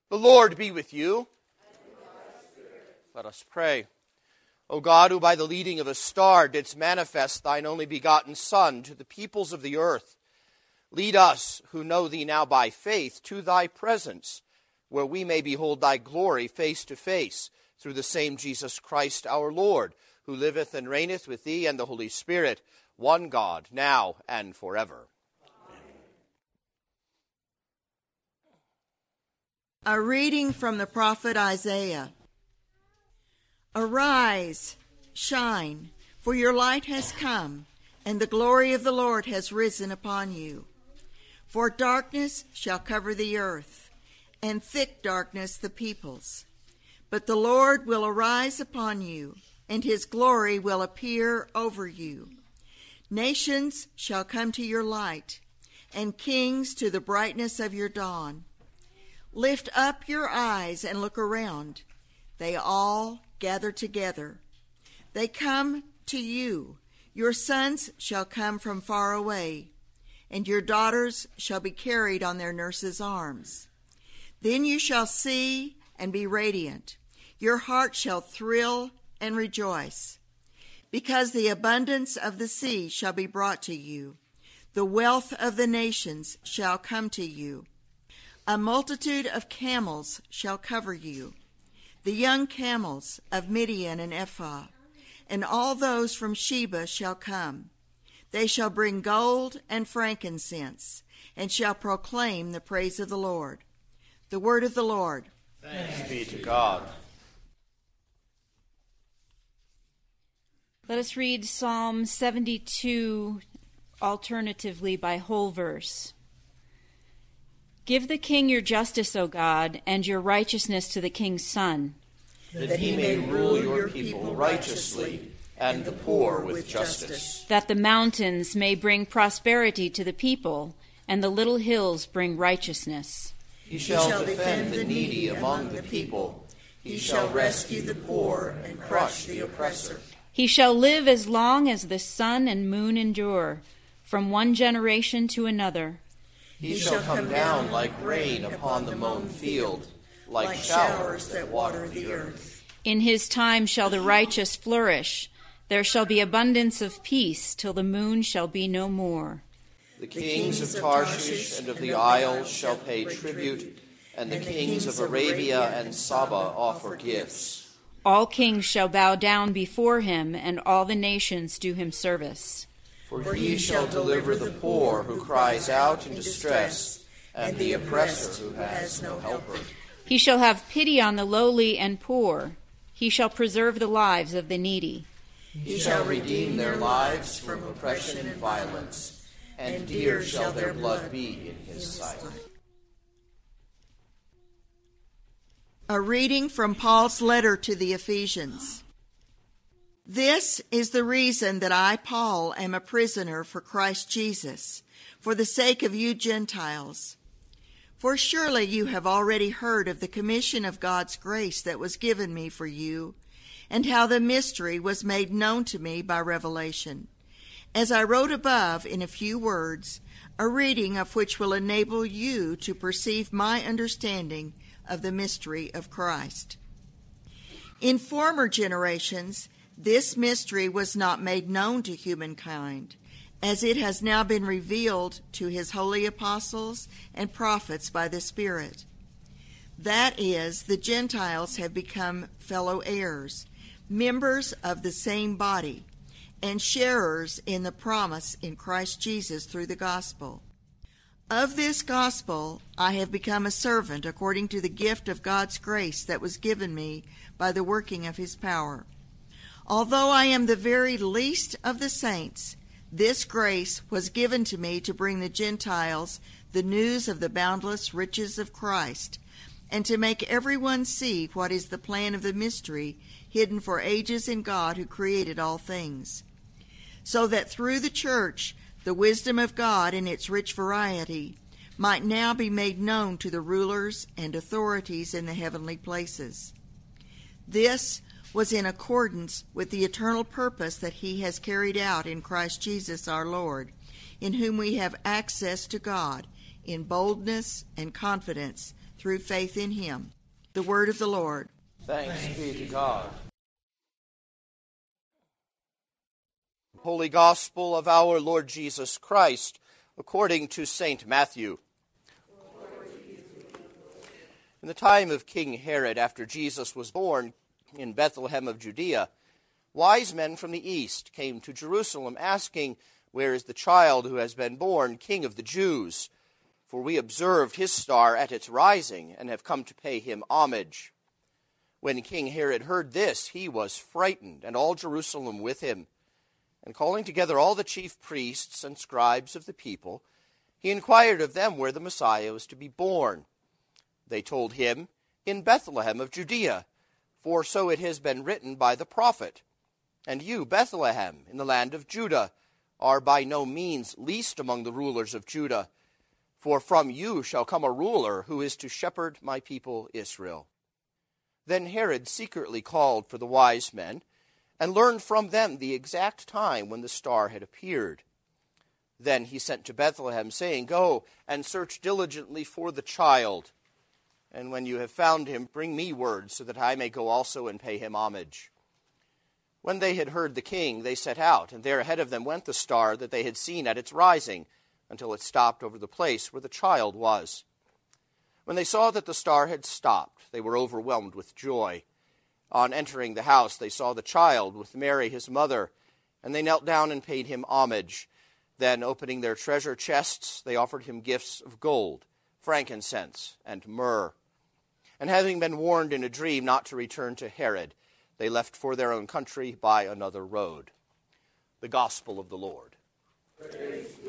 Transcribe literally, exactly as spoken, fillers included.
The Lord be with you. Let us pray. O God, who by the leading of a star didst manifest thine only begotten Son to the peoples of the earth, lead us, who know thee now by faith, to thy presence, where we may behold thy glory face to face, through the same Jesus Christ our Lord, who liveth and reigneth with thee and the Holy Spirit, one God, now and forever. A reading from the prophet Isaiah. Arise, shine, for your light has come, and the glory of the Lord has risen upon you. For darkness shall cover the earth, and thick darkness the peoples. But the Lord will arise upon you, and his glory will appear over you. Nations shall come to your light, and kings to the brightness of your dawn. Lift up your eyes and look around. They all gather together. They come to you. Your sons shall come from far away, and your daughters shall be carried on their nurses' arms. Then you shall see and be radiant. Your heart shall thrill and rejoice, because the abundance of the sea shall be brought to you. The wealth of the nations shall come to you. A multitude of camels shall cover you, the young camels of Midian and Ephah, and all those from Sheba shall come. They shall bring gold and frankincense, and shall proclaim the praise of the Lord. The word of the Lord. Thanks be to God. Let us read Psalm seventy-two alternatively by whole verse. Give the king your justice, O God, and your righteousness to the king's son, that he may rule your people righteously and the poor with justice. That the mountains may bring prosperity to the people, and the little hills bring righteousness. He shall defend the needy among the people. He shall rescue the poor and crush the oppressor. He shall live as long as the sun and moon endure, from one generation to another. He shall come down like rain upon the mown field, like showers that water the earth. In his time shall the righteous flourish. There shall be abundance of peace till the moon shall be no more. The kings of Tarshish and of the isles shall pay tribute, and the kings of Arabia and Saba offer gifts. All kings shall bow down before him, and all the nations do him service. For he shall deliver the poor who cries out in distress, and the oppressor who has no helper. He shall have pity on the lowly and poor. He shall preserve the lives of the needy. He shall redeem their lives from oppression and violence, and dear shall their blood be in his sight. A reading from Paul's letter to the Ephesians. This is the reason that I, Paul, am a prisoner for Christ Jesus, for the sake of you Gentiles. For surely you have already heard of the commission of God's grace that was given me for you, and how the mystery was made known to me by revelation. As I wrote above in a few words, a reading of which will enable you to perceive my understanding of the mystery of Christ. In former generations, this mystery was not made known to humankind, as it has now been revealed to his holy apostles and prophets by the Spirit. That is, the Gentiles have become fellow heirs, members of the same body, and sharers in the promise in Christ Jesus through the gospel. Of this gospel I have become a servant according to the gift of God's grace that was given me by the working of his power. Although I am the very least of the saints, this grace was given to me to bring the Gentiles the news of the boundless riches of Christ, and to make everyone see what is the plan of the mystery hidden for ages in God who created all things, so that through the church the wisdom of God in its rich variety might now be made known to the rulers and authorities in the heavenly places. This was in accordance with the eternal purpose that he has carried out in Christ Jesus our Lord, in whom we have access to God in boldness and confidence through faith in him. The word of the Lord. Thanks be to God. Holy Gospel of our Lord Jesus Christ, according to Saint Matthew. In the time of King Herod, after Jesus was born in Bethlehem of Judea, wise men from the east came to Jerusalem, asking, "Where is the child who has been born King of the Jews? For we observed his star at its rising, and have come to pay him homage." When King Herod heard this, he was frightened, and all Jerusalem with him. And calling together all the chief priests and scribes of the people, he inquired of them where the Messiah was to be born. They told him, "In Bethlehem of Judea, for so it has been written by the prophet. And you, Bethlehem, in the land of Judah, are by no means least among the rulers of Judah, for from you shall come a ruler who is to shepherd my people Israel." Then Herod secretly called for the wise men, and learned from them the exact time when the star had appeared. Then he sent to Bethlehem, saying, "Go and search diligently for the child, and when you have found him, bring me word, so that I may go also and pay him homage." When they had heard the king, they set out, and there ahead of them went the star that they had seen at its rising, until it stopped over the place where the child was. When they saw that the star had stopped, they were overwhelmed with joy. On entering the house, they saw the child with Mary his mother, and they knelt down and paid him homage. Then, opening their treasure chests, they offered him gifts of gold, frankincense, and myrrh. And having been warned in a dream not to return to Herod, they left for their own country by another road. The Gospel of the Lord. Praise